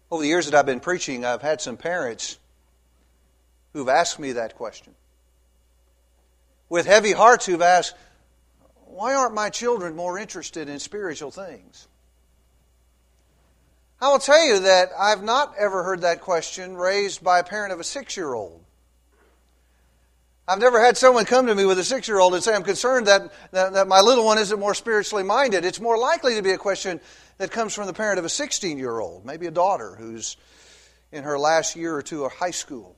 Over the years that I've been preaching, I've had some parents who've asked me that question. With heavy hearts who've asked, why aren't my children more interested in spiritual things? I will tell you that I've not ever heard that question raised by a parent of a 6-year-old. I've never had someone come to me with a 6-year-old and say, I'm concerned that my little one isn't more spiritually minded. It's more likely to be a question that comes from the parent of a 16-year-old, maybe a daughter who's in her last year or two of high school.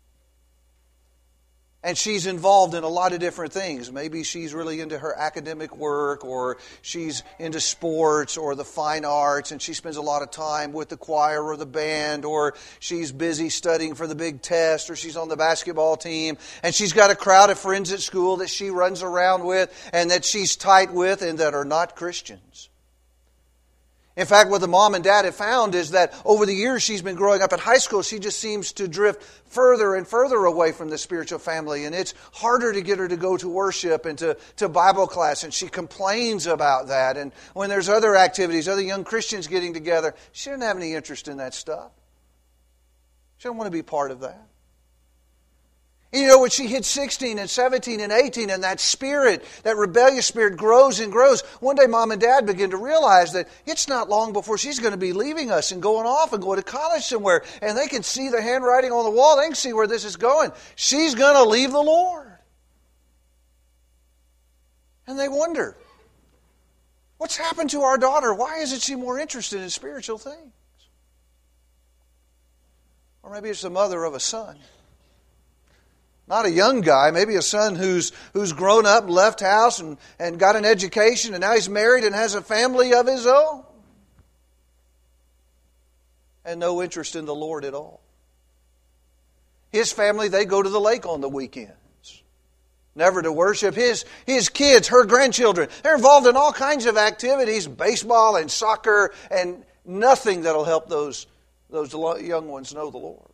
And she's involved in a lot of different things. Maybe she's really into her academic work, or she's into sports or the fine arts, and she spends a lot of time with the choir or the band, or she's busy studying for the big test, or she's on the basketball team, and she's got a crowd of friends at school that she runs around with and that she's tight with and that are not Christians. In fact, what the mom and dad have found is that over the years she's been growing up in high school, she just seems to drift further and further away from the spiritual family. And it's harder to get her to go to worship and to Bible class. And she complains about that. And when there's other activities, other young Christians getting together, she doesn't have any interest in that stuff. She doesn't want to be part of that. And you know, when she hits 16 and 17 and 18 and that spirit, that rebellious spirit grows and grows, one day mom and dad begin to realize that it's not long before she's going to be leaving us and going off and going to college somewhere. And they can see the handwriting on the wall. They can see where this is going. She's going to leave the Lord. And they wonder, what's happened to our daughter? Why isn't she more interested in spiritual things? Or maybe it's the mother of a son. Not a young guy, maybe a son who's grown up, left house, and got an education, and now he's married and has a family of his own. And no interest in the Lord at all. His family, they go to the lake on the weekends. Never to worship. His kids, her grandchildren, they're involved in all kinds of activities, baseball and soccer, and nothing that'll help those young ones know the Lord.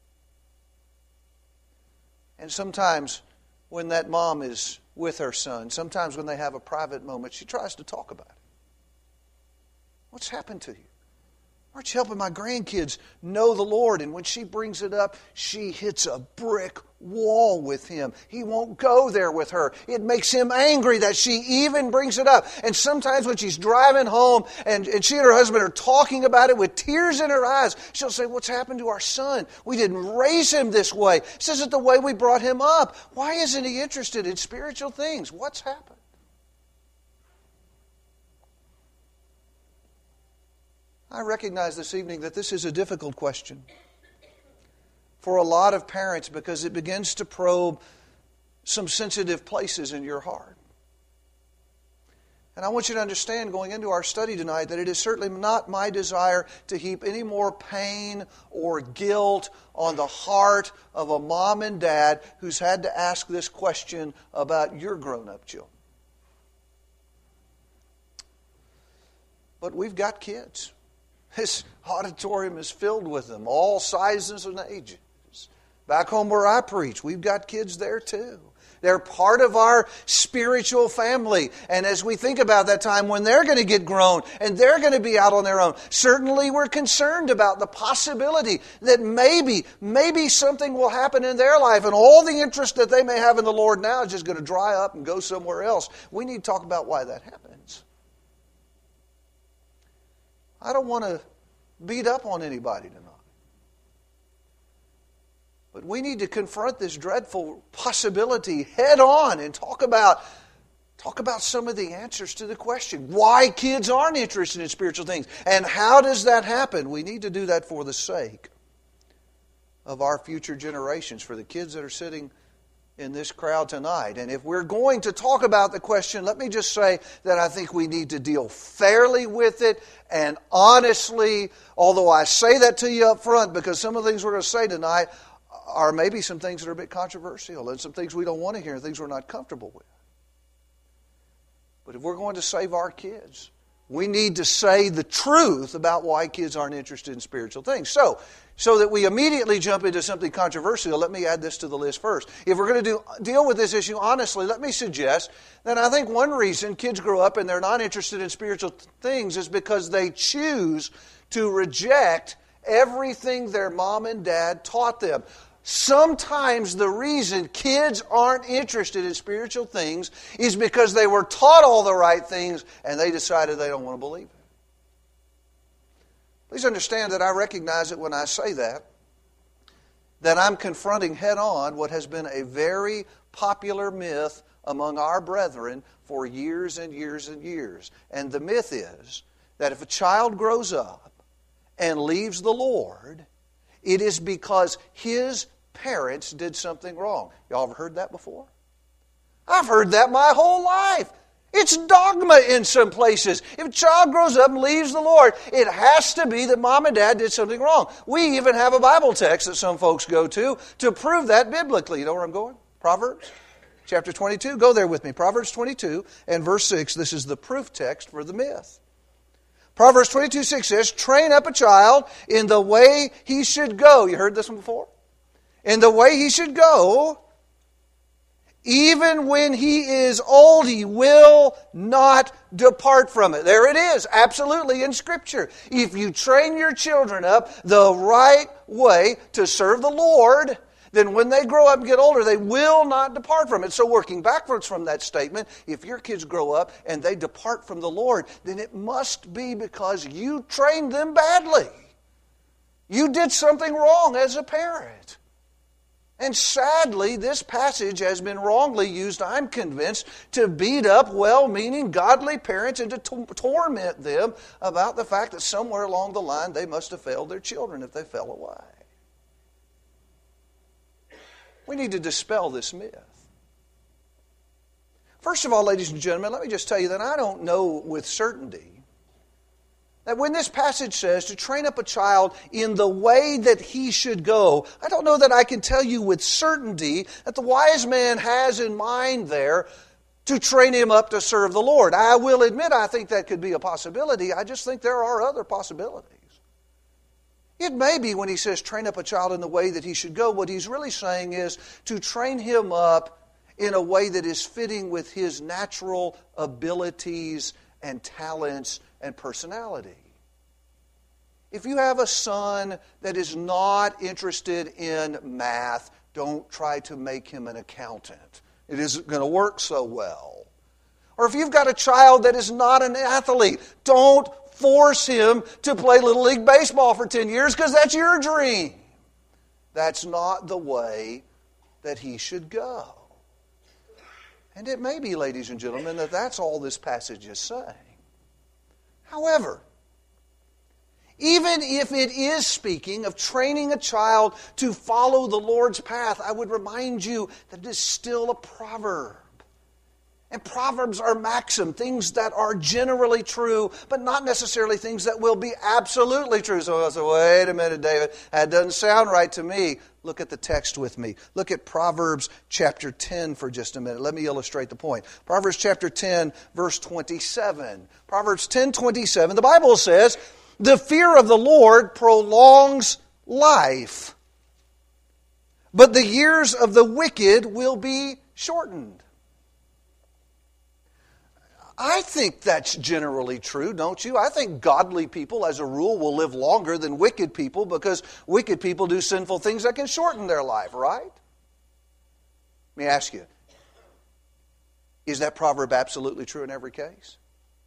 And sometimes when that mom is with her son, sometimes when they have a private moment, she tries to talk about it. What's happened to you? Aren't you helping my grandkids know the Lord? And when she brings it up, she hits a brick wall with him. He won't go there with her. It makes him angry that she even brings it up. And sometimes when she's driving home and she and her husband are talking about it with tears in her eyes, she'll say, what's happened to our son? We didn't raise him this way. This isn't the way we brought him up. Why isn't he interested in spiritual things? What's happened? I recognize this evening that this is a difficult question for a lot of parents because it begins to probe some sensitive places in your heart. And I want you to understand going into our study tonight that it is certainly not my desire to heap any more pain or guilt on the heart of a mom and dad who's had to ask this question about your grown-up children. But we've got kids. This auditorium is filled with them, all sizes and ages. Back home where I preach, we've got kids there too. They're part of our spiritual family. And as we think about that time when they're going to get grown and they're going to be out on their own, certainly we're concerned about the possibility that maybe something will happen in their life and all the interest that they may have in the Lord now is just going to dry up and go somewhere else. We need to talk about why that happens. I don't want to beat up on anybody tonight. But we need to confront this dreadful possibility head on and talk about some of the answers to the question. Why kids aren't interested in spiritual things. And how does that happen? We need to do that for the sake of our future generations, for the kids that are sitting in this crowd tonight. And if we're going to talk about the question, let me just say that I think we need to deal fairly with it and honestly, although I say that to you up front because some of the things we're going to say tonight are maybe some things that are a bit controversial and some things we don't want to hear and things we're not comfortable with. But if we're going to save our kids, we need to say the truth about why kids aren't interested in spiritual things. So that we immediately jump into something controversial, let me add this to the list first. If we're going to deal with this issue honestly, let me suggest that I think one reason kids grow up and they're not interested in spiritual things is because they choose to reject everything their mom and dad taught them. Sometimes the reason kids aren't interested in spiritual things is because they were taught all the right things and they decided they don't want to believe it. Please understand that I recognize it when I say that I'm confronting head-on what has been a very popular myth among our brethren for years and years and years. And the myth is that if a child grows up and leaves the Lord, it is because his parents did something wrong. Y'all ever heard that before? I've heard that my whole life. It's dogma in some places. If a child grows up and leaves the Lord, it has to be that mom and dad did something wrong. We even have a Bible text that some folks go to prove that biblically. You know where I'm going? Proverbs chapter 22. Go there with me. Proverbs 22 and verse 6. This is the proof text for the myth. Proverbs 22:6 says, train up a child in the way he should go. You heard this one before? In the way he should go, even when he is old, he will not depart from it. There it is, absolutely in Scripture. If you train your children up the right way to serve the Lord, then when they grow up and get older, they will not depart from it. So working backwards from that statement, if your kids grow up and they depart from the Lord, then it must be because you trained them badly. You did something wrong as a parent. And sadly, this passage has been wrongly used, I'm convinced, to beat up well-meaning, godly parents and to torment them about the fact that somewhere along the line they must have failed their children if they fell away. We need to dispel this myth. First of all, ladies and gentlemen, let me just tell you that I don't know with certainty that when this passage says to train up a child in the way that he should go, I don't know that I can tell you with certainty that the wise man has in mind there to train him up to serve the Lord. I will admit I think that could be a possibility. I just think there are other possibilities. It may be when he says train up a child in the way that he should go, what he's really saying is to train him up in a way that is fitting with his natural abilities and talents and personality. If you have a son that is not interested in math, don't try to make him an accountant. It isn't going to work so well. Or if you've got a child that is not an athlete, don't force him to play Little League Baseball for 10 years because that's your dream. That's not the way that he should go. And it may be, ladies and gentlemen, that that's all this passage is saying. However, even if it is speaking of training a child to follow the Lord's path, I would remind you that it is still a proverb. And proverbs are maxim, things that are generally true, but not necessarily things that will be absolutely true. So I said, wait a minute, David, that doesn't sound right to me. Look at the text with me. Look at Proverbs chapter 10 for just a minute. Let me illustrate the point. Proverbs chapter 10, verse 27. Proverbs 10:27, the Bible says, the fear of the Lord prolongs life, but the years of the wicked will be shortened. I think that's generally true, don't you? I think godly people, as a rule, will live longer than wicked people because wicked people do sinful things that can shorten their life, right? Let me ask you, is that proverb absolutely true in every case?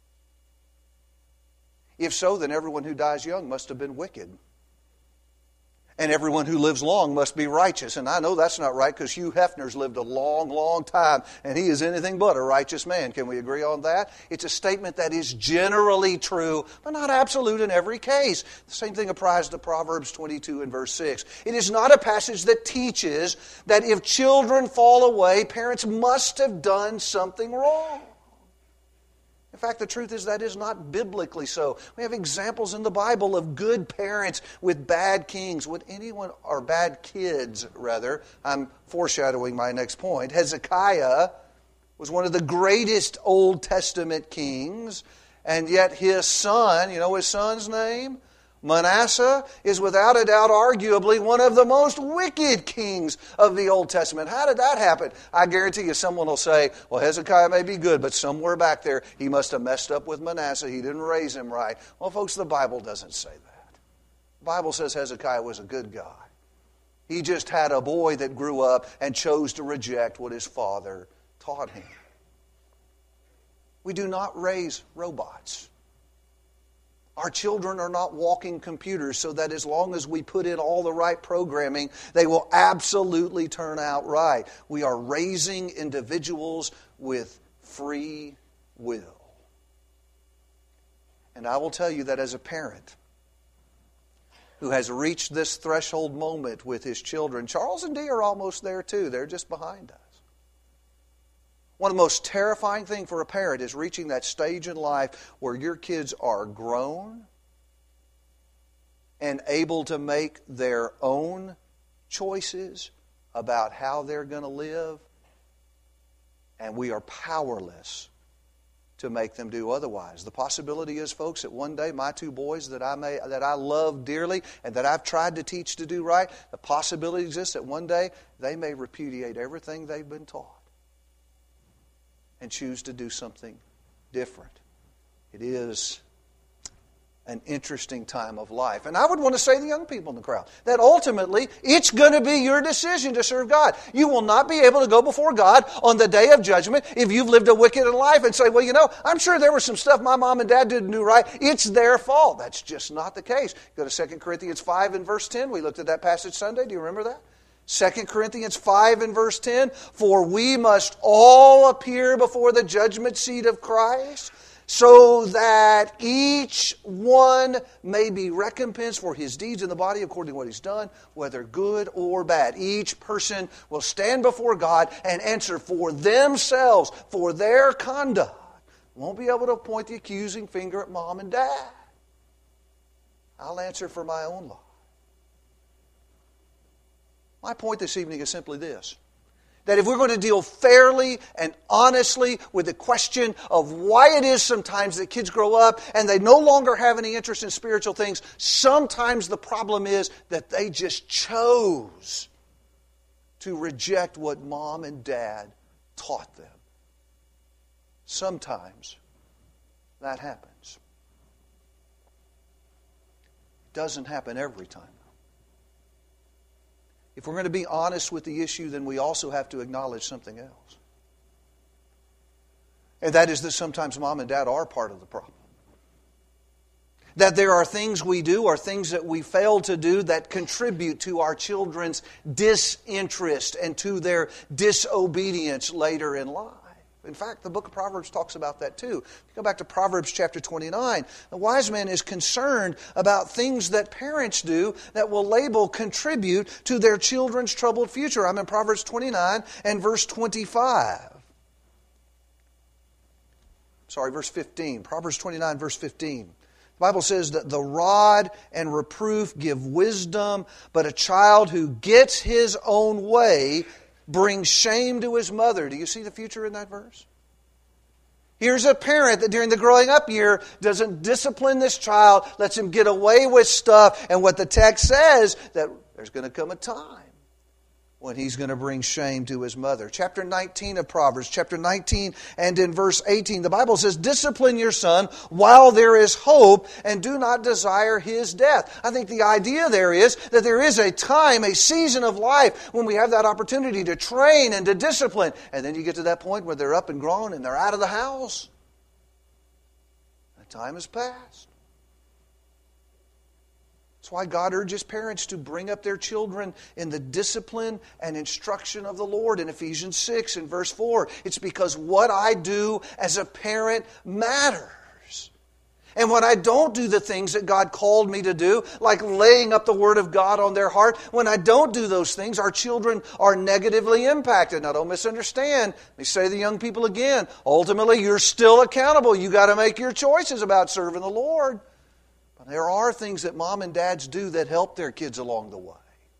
If so, then everyone who dies young must have been wicked. And everyone who lives long must be righteous. And I know that's not right because Hugh Hefner's lived a long, long time, and he is anything but a righteous man. Can we agree on that? It's a statement that is generally true, but not absolute in every case. The same thing applies to Proverbs 22 and verse 6. It is not a passage that teaches that if children fall away, parents must have done something wrong. In fact, the truth is that is not biblically so. We have examples in the Bible of good parents with bad kings. Would anyone, or bad kids, rather. I'm foreshadowing my next point. Hezekiah was one of the greatest Old Testament kings, and yet his son, you know his son's name? Manasseh is without a doubt arguably one of the most wicked kings of the Old Testament. How did that happen? I guarantee you someone will say, well, Hezekiah may be good, but somewhere back there he must have messed up with Manasseh. He didn't raise him right. Well, folks, the Bible doesn't say that. The Bible says Hezekiah was a good guy. He just had a boy that grew up and chose to reject what his father taught him. We do not raise robots. Our children are not walking computers, so that as long as we put in all the right programming, they will absolutely turn out right. We are raising individuals with free will. And I will tell you that as a parent who has reached this threshold moment with his children, Charles and Dee are almost there too. They're just behind us. One of the most terrifying things for a parent is reaching that stage in life where your kids are grown and able to make their own choices about how they're going to live, and we are powerless to make them do otherwise. The possibility is, folks, that one day my two boys that I love dearly and that I've tried to teach to do right, the possibility exists that one day they may repudiate everything they've been taught and choose to do something different. It is an interesting time of life. And I would want to say to the young people in the crowd that ultimately it's going to be your decision to serve God. You will not be able to go before God on the day of judgment if you've lived a wicked life and say, well, you know, I'm sure there was some stuff my mom and dad didn't do right. It's their fault. That's just not the case. Go to 2 Corinthians 5 and verse 10. We looked at that passage Sunday. Do you remember that? 2 Corinthians 5 and verse 10, for we must all appear before the judgment seat of Christ, so that each one may be recompensed for his deeds in the body according to what he's done, whether good or bad. Each person will stand before God and answer for themselves, for their conduct. Won't be able to point the accusing finger at mom and dad. I'll answer for my own life. My point this evening is simply this: that if we're going to deal fairly and honestly with the question of why it is sometimes that kids grow up and they no longer have any interest in spiritual things, sometimes the problem is that they just chose to reject what mom and dad taught them. Sometimes that happens. It doesn't happen every time. If we're going to be honest with the issue, then we also have to acknowledge something else. And that is that sometimes mom and dad are part of the problem. That there are things we do or things that we fail to do that contribute to our children's disinterest and to their disobedience later in life. In fact, the book of Proverbs talks about that too. If you go back to Proverbs chapter 29, the wise man is concerned about things that parents do that will label contribute to their children's troubled future. I'm in Proverbs 29 and verse 25. Verse 15. Proverbs 29, verse 15. The Bible says that the rod and reproof give wisdom, but a child who gets his own way brings shame to his mother. Do you see the future in that verse? Here's a parent that during the growing up year doesn't discipline this child, lets him get away with stuff, and what the text says, that there's going to come a time when he's going to bring shame to his mother. Chapter 19 of Proverbs, chapter 19 and in verse 18, the Bible says, discipline your son while there is hope and do not desire his death. I think the idea there is that there is a time, a season of life when we have that opportunity to train and to discipline. And then you get to that point where they're up and grown and they're out of the house. That time has passed. That's why God urges parents to bring up their children in the discipline and instruction of the Lord. In Ephesians 6 and verse 4, it's because what I do as a parent matters. And when I don't do the things that God called me to do, like laying up the Word of God on their heart, when I don't do those things, our children are negatively impacted. Now, don't misunderstand. Let me say to the young people again, ultimately, you're still accountable. You've got to make your choices about serving the Lord. There are things that mom and dads do that help their kids along the way.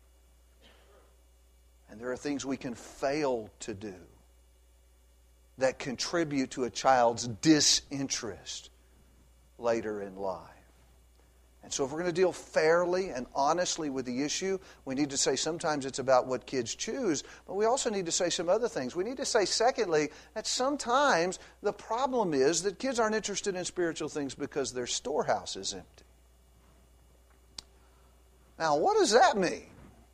And there are things we can fail to do that contribute to a child's disinterest later in life. And so if we're going to deal fairly and honestly with the issue, we need to say sometimes it's about what kids choose, but we also need to say some other things. We need to say, secondly, that sometimes the problem is that kids aren't interested in spiritual things because their storehouse is empty. Now, what does that mean?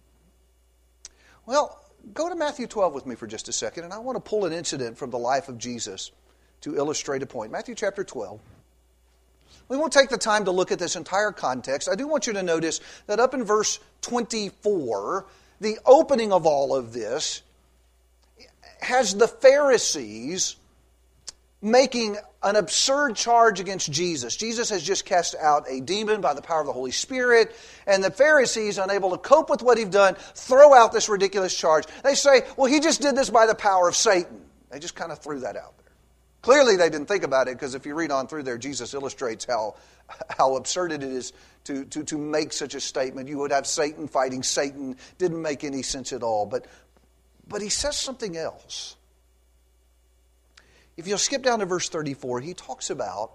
Well, go to Matthew 12 with me for just a second, and I want to pull an incident from the life of Jesus to illustrate a point. Matthew chapter 12. We won't take the time to look at this entire context. I do want you to notice that up in verse 24, the opening of all of this has the Pharisees making an absurd charge against Jesus. Jesus has just cast out a demon by the power of the Holy Spirit, and the Pharisees, unable to cope with what he'd done, throw out this ridiculous charge. They say, well, he just did this by the power of Satan. They just kind of threw that out there. Clearly they didn't think about it, because if you read on through there, Jesus illustrates how absurd it is to make such a statement. You would have Satan fighting Satan. Didn't make any sense at all. But he says something else. If you'll skip down to verse 34, he talks about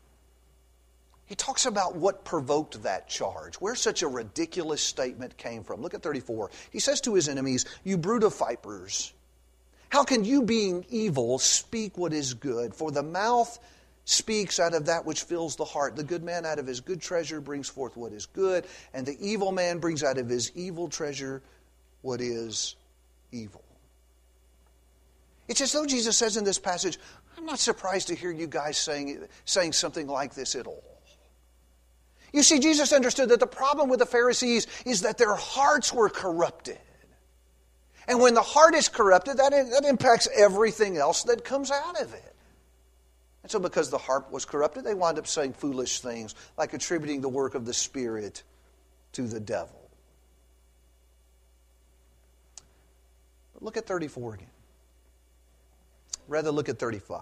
what provoked that charge, where such a ridiculous statement came from. Look at 34. He says to his enemies, "You brood of vipers, how can you, being evil, speak what is good? For the mouth speaks out of that which fills the heart. The good man out of his good treasure brings forth what is good, and the evil man brings out of his evil treasure what is evil." It's as though Jesus says in this passage, I'm not surprised to hear you guys saying something like this at all. You see, Jesus understood that the problem with the Pharisees is that their hearts were corrupted. And when the heart is corrupted, that impacts everything else that comes out of it. And so because the heart was corrupted, they wound up saying foolish things, like attributing the work of the Spirit to the devil. But look at 34 again. Rather, look at 35.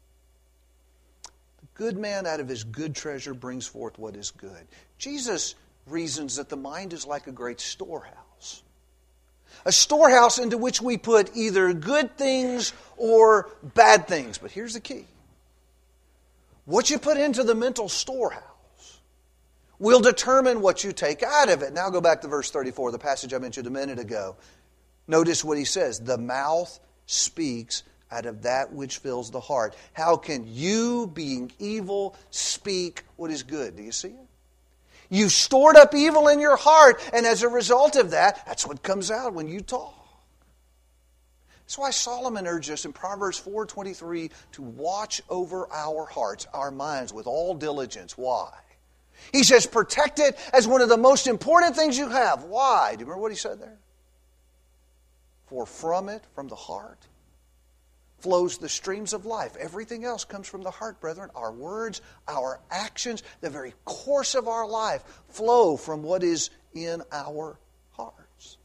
The good man out of his good treasure brings forth what is good. Jesus reasons that the mind is like a great storehouse. A storehouse into which we put either good things or bad things. But here's the key. What you put into the mental storehouse will determine what you take out of it. Now go back to verse 34, the passage I mentioned a minute ago. Notice what he says. The mouth speaks out of that which fills the heart. How can you, being evil, speak what is good? Do you see it? You stored up evil in your heart, and as a result of that, that's what comes out when you talk. That's why Solomon urged us in Proverbs 4:23 to watch over our hearts, our minds, with all diligence. Why? He says, protect it as one of the most important things you have. Why? Do you remember what he said there? For from it, from the heart, flows the streams of life. Everything else comes from the heart, brethren. Our words, our actions, the very course of our life flow from what is in our hearts.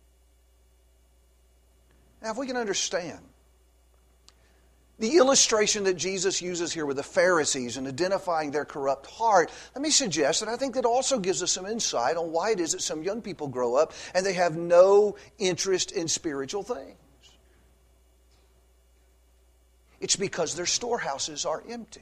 Now, if we can understand the illustration that Jesus uses here with the Pharisees and identifying their corrupt heart, let me suggest that I think that also gives us some insight on why it is that some young people grow up and they have no interest in spiritual things. It's because their storehouses are empty.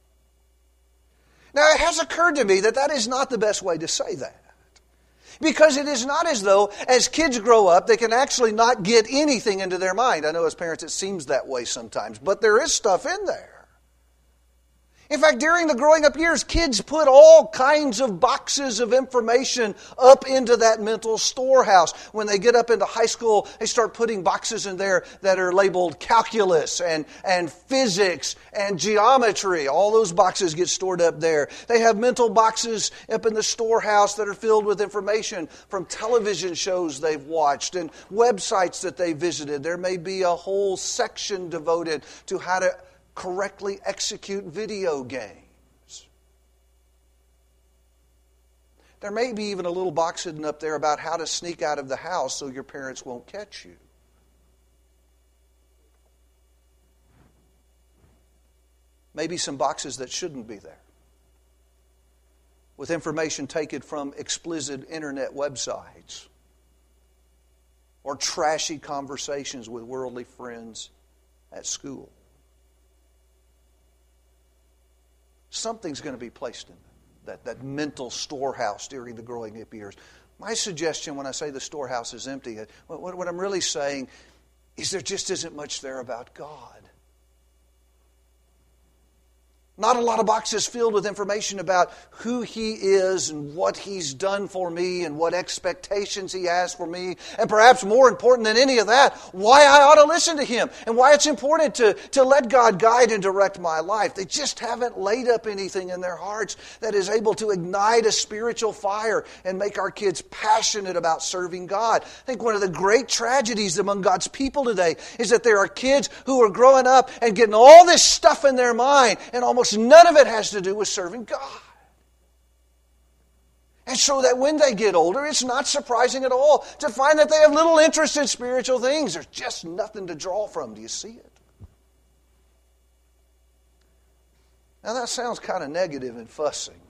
Now, it has occurred to me that that is not the best way to say that. Because it is not as though, as kids grow up, they can actually not get anything into their mind. I know as parents it seems that way sometimes, but there is stuff in there. In fact, during the growing up years, kids put all kinds of boxes of information up into that mental storehouse. When they get up into high school, they start putting boxes in there that are labeled calculus and physics and geometry. All those boxes get stored up there. They have mental boxes up in the storehouse that are filled with information from television shows they've watched and websites that they visited. There may be a whole section devoted to how to correctly execute video games. There may be even a little box hidden up there about how to sneak out of the house so your parents won't catch you. Maybe some boxes that shouldn't be there, with information taken from explicit internet websites or trashy conversations with worldly friends at school. Something's going to be placed in that mental storehouse during the growing up years. My suggestion when I say the storehouse is empty, what I'm really saying is there just isn't much there about God. Not a lot of boxes filled with information about who He is and what He's done for me and what expectations He has for me. And perhaps more important than any of that, why I ought to listen to Him and why it's important to let God guide and direct my life. They just haven't laid up anything in their hearts that is able to ignite a spiritual fire and make our kids passionate about serving God. I think one of the great tragedies among God's people today is that there are kids who are growing up and getting all this stuff in their mind, and almost none of it has to do with serving God. And so that when they get older, it's not surprising at all to find that they have little interest in spiritual things. There's just nothing to draw from. Do you see it? Now that sounds kind of negative and fussing.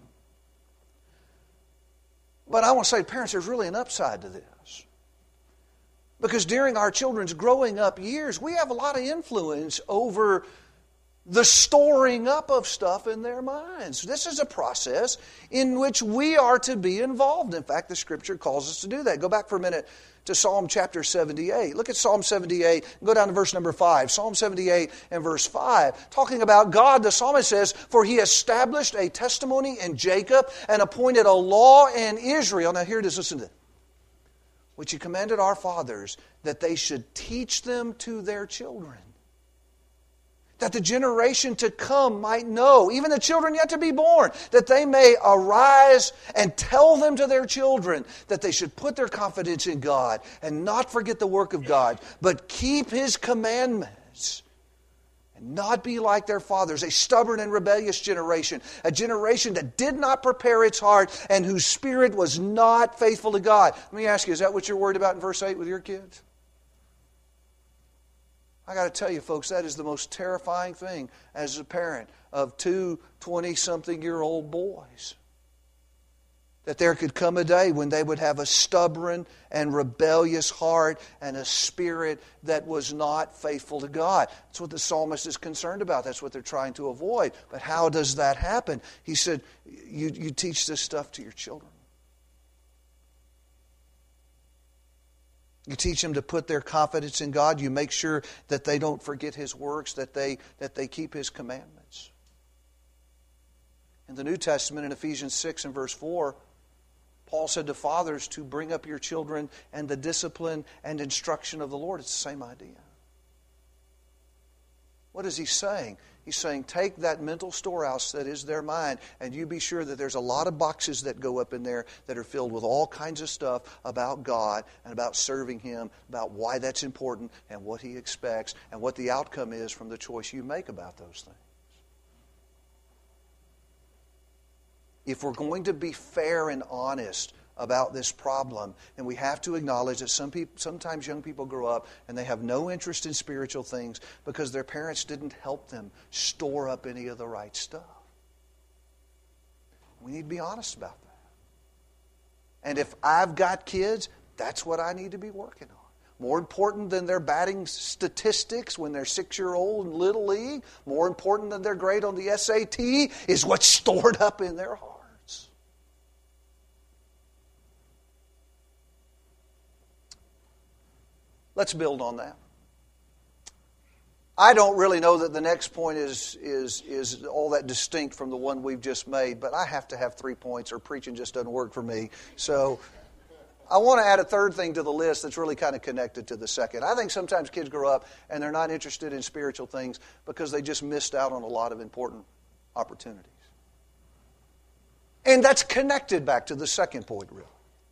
But I want to say, parents, there's really an upside to this. Because during our children's growing up years, we have a lot of influence over the storing up of stuff in their minds. This is a process in which we are to be involved. In fact, the Scripture calls us to do that. Go back for a minute to Psalm chapter 78. Look at Psalm 78. Go down to verse number 5. Psalm 78 and verse 5. Talking about God, the psalmist says, "For He established a testimony in Jacob and appointed a law in Israel." Now here it is, listen to it. "Which He commanded our fathers, that they should teach them to their children, that the generation to come might know, even the children yet to be born, that they may arise and tell them to their children, that they should put their confidence in God and not forget the work of God, but keep His commandments and not be like their fathers, a stubborn and rebellious generation, a generation that did not prepare its heart and whose spirit was not faithful to God." Let me ask you, is that what you're worried about in verse 8 with your kids? I got to tell you, folks, that is the most terrifying thing as a parent of two 20-something-year-old boys. That there could come a day when they would have a stubborn and rebellious heart and a spirit that was not faithful to God. That's what the psalmist is concerned about. That's what they're trying to avoid. But how does that happen? He said, you teach this stuff to your children. You teach them to put their confidence in God. You make sure that they don't forget His works, that they keep His commandments. In the New Testament, in Ephesians 6 and verse 4, Paul said to fathers to bring up your children and the discipline and instruction of the Lord. It's the same idea. What is he saying? He's saying, take that mental storehouse that is their mind, and you be sure that there's a lot of boxes that go up in there that are filled with all kinds of stuff about God and about serving Him, about why that's important and what He expects and what the outcome is from the choice you make about those things. If we're going to be fair and honest about this problem, and we have to acknowledge that sometimes young people grow up and they have no interest in spiritual things because their parents didn't help them store up any of the right stuff. We need to be honest about that. And if I've got kids, that's what I need to be working on. More important than their batting statistics when they're 6-year-old in Little League, more important than their grade on the SAT, is what's stored up in their heart. Let's build on that. I don't really know that the next point is all that distinct from the one we've just made, but I have to have 3 points or preaching just doesn't work for me. So I want to add a third thing to the list that's really kind of connected to the second. I think sometimes kids grow up and they're not interested in spiritual things because they just missed out on a lot of important opportunities. And that's connected back to the second point, really.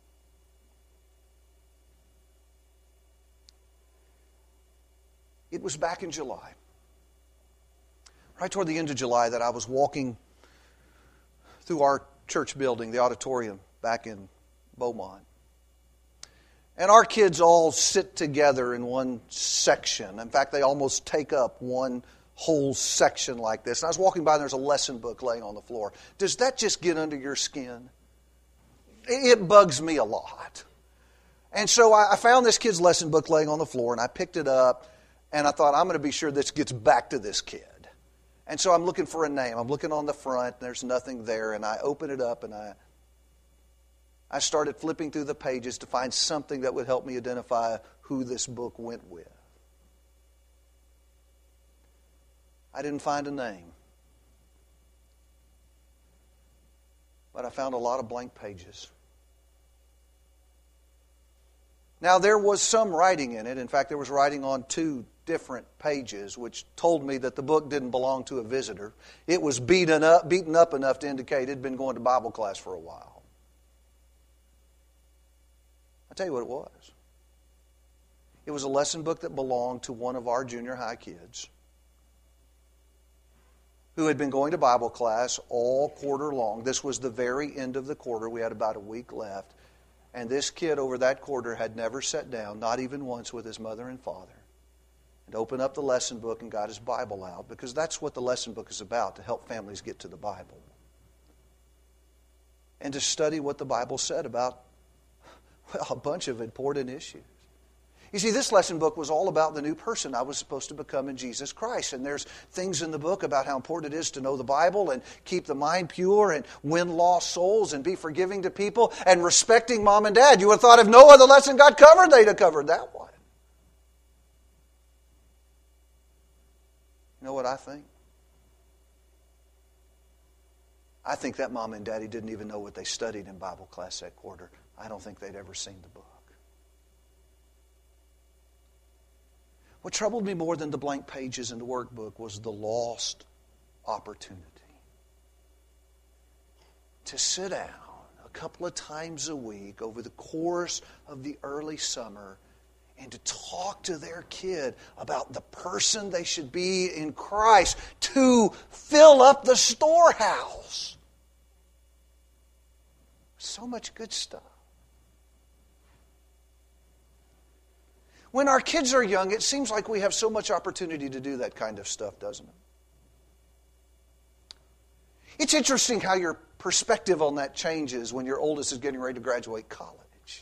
It was back in July, right toward the end of July, that I was walking through our church building, the auditorium back in Beaumont. And our kids all sit together in one section. In fact, they almost take up one whole section like this. And I was walking by and there's a lesson book laying on the floor. Does that just get under your skin? It bugs me a lot. And so I found this kid's lesson book laying on the floor and I picked it up. And I thought, I'm going to be sure this gets back to this kid. And so I'm looking for a name. I'm looking on the front, and there's nothing there. And I open it up, and I started flipping through the pages to find something that would help me identify who this book went with. I didn't find a name. but I found a lot of blank pages. Now, there was some writing in it. In fact, there was writing on 2 different pages, which told me that the book didn't belong to a visitor. It was beaten up enough to indicate it had been going to Bible class for a while. I'll tell you what it was. It was a lesson book that belonged to one of our junior high kids who had been going to Bible class all quarter long. This was the very end of the quarter. We had about a week left. And this kid over that quarter had never sat down, not even once, with his mother and father, and opened up the lesson book and got his Bible out, because that's what the lesson book is about, to help families get to the Bible. And to study what the Bible said about, well, a bunch of important issues. You see, this lesson book was all about the new person I was supposed to become in Jesus Christ. And there's things in the book about how important it is to know the Bible and keep the mind pure and win lost souls and be forgiving to people and respecting mom and dad. You would have thought if no other lesson got covered, they'd have covered that one. You know what I think? I think that mom and daddy didn't even know what they studied in Bible class that quarter. I don't think they'd ever seen the book. What troubled me more than the blank pages in the workbook was the lost opportunity to sit down a couple of times a week over the course of the early summer and to talk to their kid about the person they should be in Christ, to fill up the storehouse. So much good stuff. When our kids are young, it seems like we have so much opportunity to do that kind of stuff, doesn't it? It's interesting how your perspective on that changes when your oldest is getting ready to graduate college.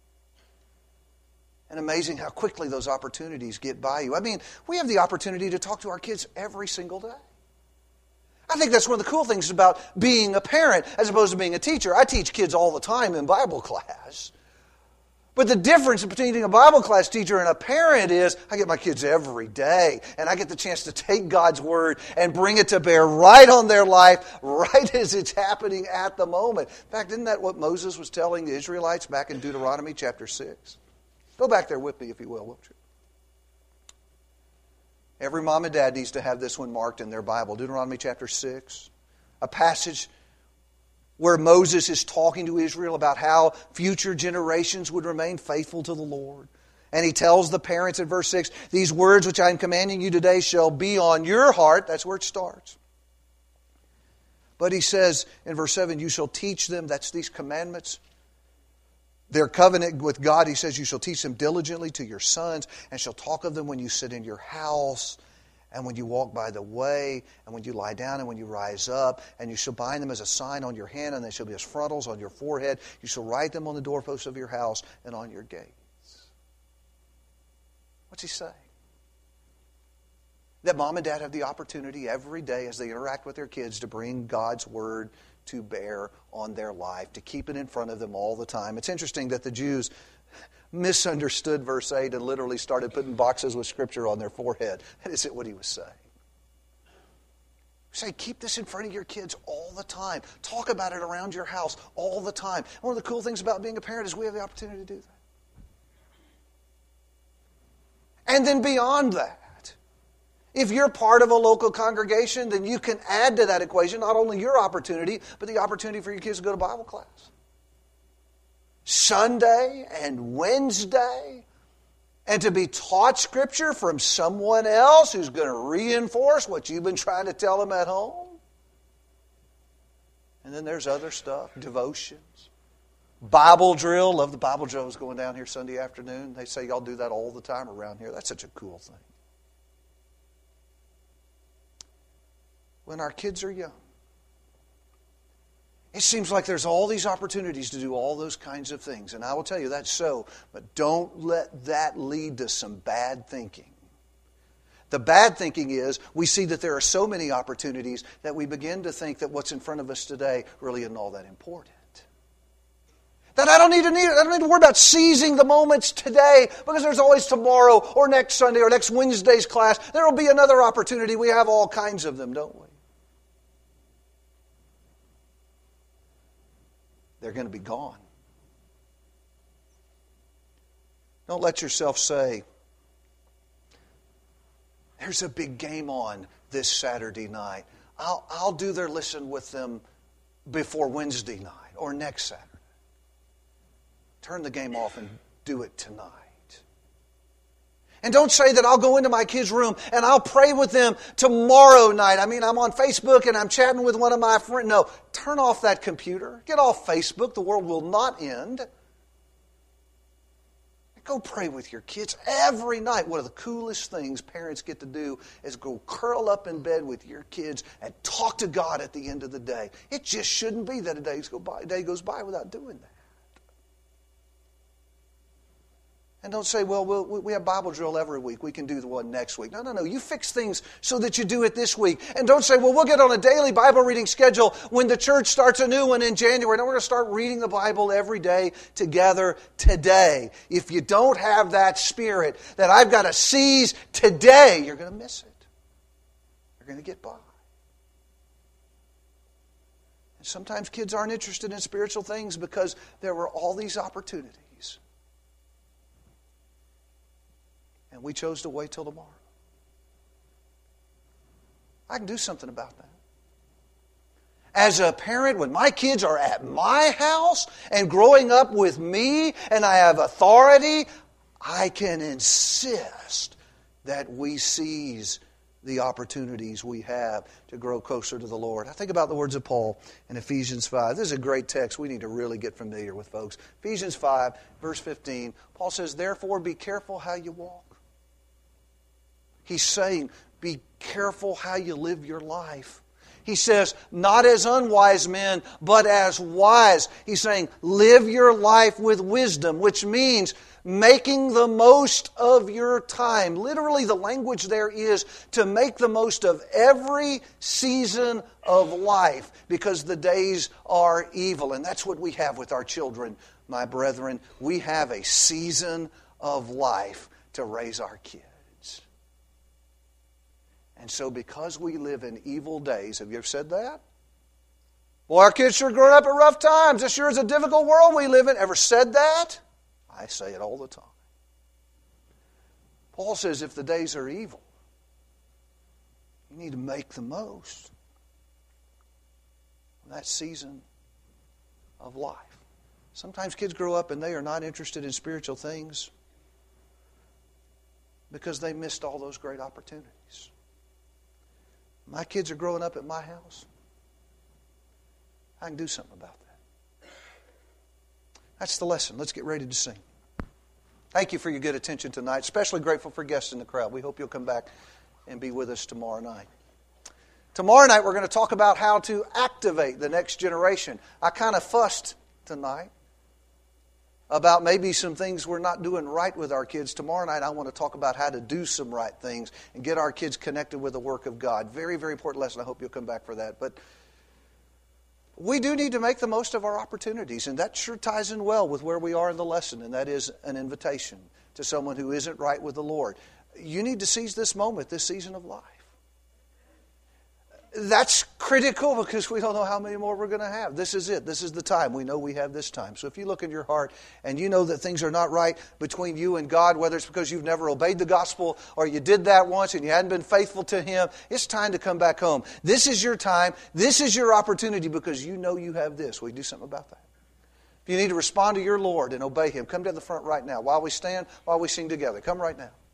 And amazing how quickly those opportunities get by you. I mean, we have the opportunity to talk to our kids every single day. I think that's one of the cool things about being a parent as opposed to being a teacher. I teach kids all the time in Bible class. But the difference between being a Bible class teacher and a parent is I get my kids every day, and I get the chance to take God's Word and bring it to bear right on their life, right as it's happening at the moment. In fact, isn't that what Moses was telling the Israelites back in Deuteronomy chapter 6? Go back there with me, if you will, won't you? Every mom and dad needs to have this one marked in their Bible. Deuteronomy chapter 6, a passage where Moses is talking to Israel about how future generations would remain faithful to the Lord. And he tells the parents in verse 6, these words which I am commanding you today shall be on your heart. That's where it starts. But he says in verse 7, you shall teach them, that's these commandments, their covenant with God. He says you shall teach them diligently to your sons, and shall talk of them when you sit in your house, and when you walk by the way, and when you lie down, and when you rise up, and you shall bind them as a sign on your hand, and they shall be as frontals on your forehead. You shall write them on the doorposts of your house and on your gates. What's he saying? That mom and dad have the opportunity every day as they interact with their kids to bring God's Word to bear on their life, to keep it in front of them all the time. It's interesting that the Jews misunderstood verse 8 and literally started putting boxes with Scripture on their forehead. That isn't what he was saying. Say, keep this in front of your kids all the time. Talk about it around your house all the time. One of the cool things about being a parent is we have the opportunity to do that. And then beyond that, if you're part of a local congregation, then you can add to that equation not only your opportunity, but the opportunity for your kids to go to Bible class. Sunday and Wednesday, and to be taught Scripture from someone else who's going to reinforce what you've been trying to tell them at home. And then there's other stuff, devotions, Bible drill. Love the Bible drill was going down here Sunday afternoon. They say y'all do that all the time around here. That's such a cool thing. When our kids are young, it seems like there's all these opportunities to do all those kinds of things. And I will tell you that's so, but don't let that lead to some bad thinking. The bad thinking is we see that there are so many opportunities that we begin to think that what's in front of us today really isn't all that important. That I don't need to worry about seizing the moments today because there's always tomorrow or next Sunday or next Wednesday's class. There will be another opportunity. We have all kinds of them, don't we? they're going to be gone. Don't let yourself say, there's a big game on this Saturday night. I'll do their listen with them before Wednesday night or next Saturday. Turn the game off and do it tonight. And don't say that I'll go into my kids' room and I'll pray with them tomorrow night. I mean, I'm on Facebook and I'm chatting with one of my friends. No, turn off that computer. Get off Facebook. The world will not end. Go pray with your kids every night. One of the coolest things parents get to do is go curl up in bed with your kids and talk to God at the end of the day. It just shouldn't be that a day goes by without doing that. And don't say, well, we have Bible drill every week. We can do the one next week. No. You fix things so that you do it this week. And don't say, well, we'll get on a daily Bible reading schedule when the church starts a new one in January. No, we're going to start reading the Bible every day together today. If you don't have that spirit that I've got to seize today, you're going to miss it. You're going to get by. And sometimes kids aren't interested in spiritual things because there were all these opportunities. And we chose to wait till tomorrow. I can do something about that. As a parent, when my kids are at my house and growing up with me and I have authority, I can insist that we seize the opportunities we have to grow closer to the Lord. I think about the words of Paul in Ephesians 5. This is a great text we need to really get familiar with, folks. Ephesians 5, verse 15. Paul says, therefore be careful how you walk. He's saying, be careful how you live your life. He says, not as unwise men, but as wise. He's saying, live your life with wisdom, which means making the most of your time. Literally, the language there is to make the most of every season of life, because the days are evil. And that's what we have with our children, my brethren. We have a season of life to raise our kids. And so because we live in evil days, have you ever said that? Boy, our kids sure growing up at rough times. This sure is a difficult world we live in. Ever said that? I say it all the time. Paul says if the days are evil, you need to make the most of that season of life. Sometimes kids grow up and they are not interested in spiritual things because they missed all those great opportunities. My kids are growing up at my house. I can do something about that. That's the lesson. Let's get ready to sing. Thank you for your good attention tonight. Especially grateful for guests in the crowd. We hope you'll come back and be with us tomorrow night. Tomorrow night we're going to talk about how to activate the next generation. I kind of fussed tonight about maybe some things we're not doing right with our kids. Tomorrow night I want to talk about how to do some right things and get our kids connected with the work of God. Very, very important lesson. I hope you'll come back for that. But we do need to make the most of our opportunities, and that sure ties in well with where we are in the lesson, and that is an invitation to someone who isn't right with the Lord. You need to seize this moment, this season of life. That's critical because we don't know how many more we're going to have. This is it. This is the time. We know we have this time. So if you look in your heart and you know that things are not right between you and God, whether it's because you've never obeyed the gospel or you did that once and you hadn't been faithful to Him, it's time to come back home. This is your time. This is your opportunity because you know you have this. Will you do something about that? If you need to respond to your Lord and obey Him, come to the front right now. While we stand, while we sing together. Come right now.